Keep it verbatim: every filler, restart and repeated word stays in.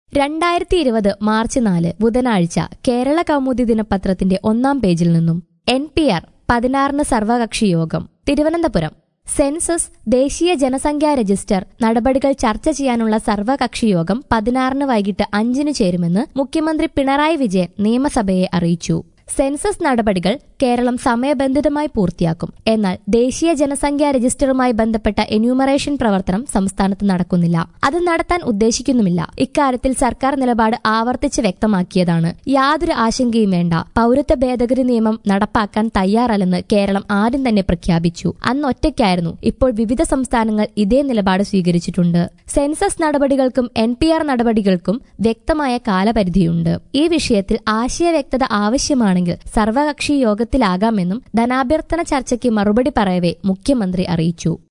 രണ്ടായിരത്തി ഇരുപത് മാർച്ച് നാല് ബുധനാഴ്ച കേരള കൗമുദി ദിനപത്രത്തിന്റെ ഒന്നാം പേജിൽ നിന്നും എൻ പി ആർ പതിനാറിന് സർവകക്ഷി യോഗം തിരുവനന്തപുരം. സെൻസസ് ദേശീയ ജനസംഖ്യാ രജിസ്റ്റർ നടപടികൾ ചർച്ച ചെയ്യാനുള്ള സർവകക്ഷി യോഗം പതിനാറിന് വൈകിട്ട് അഞ്ചിന് ചേരുമെന്ന് മുഖ്യമന്ത്രി പിണറായി വിജയൻ നിയമസഭയെ അറിയിച്ചു. സെൻസസ് നടപടികൾ കേരളം സമയബന്ധിതമായി പൂർത്തിയാക്കും. എന്നാൽ ദേശീയ ജനസംഖ്യാ രജിസ്റ്ററുമായി ബന്ധപ്പെട്ട എന്യൂമറേഷൻ പ്രവർത്തനം സംസ്ഥാനത്ത് നടക്കുന്നില്ല. അത് നടത്താൻ ഉദ്ദേശിക്കുന്നുമില്ല. ഇക്കാര്യത്തിൽ സർക്കാർ നിലപാട് ആവർത്തിച്ച് വ്യക്തമാക്കിയതാണ്. യാതൊരു ആശങ്കയും വേണ്ട. പൌരത്വ ഭേദഗതി നിയമം നടപ്പാക്കാൻ തയ്യാറല്ലെന്ന് കേരളം ആദ്യം തന്നെ പ്രഖ്യാപിച്ചു. അന്ന് ഒറ്റയ്ക്കായിരുന്നു. ഇപ്പോൾ വിവിധ സംസ്ഥാനങ്ങൾ ഇതേ നിലപാട് സ്വീകരിച്ചിട്ടുണ്ട്. സെൻസസ് നടപടികൾക്കും എൻ പി ആർ നടപടികൾക്കും വ്യക്തമായ കാലപരിധിയുണ്ട്. ഈ വിഷയത്തിൽ ആശയവ്യക്തത ആവശ്യമാണെങ്കിൽ സർവകക്ഷി യോഗത്തിലാകാമെന്നും ധനാഭ്യർത്ഥന ചർച്ചയ്ക്ക് മറുപടി പറയവേ മുഖ്യമന്ത്രി അറിയിച്ചു.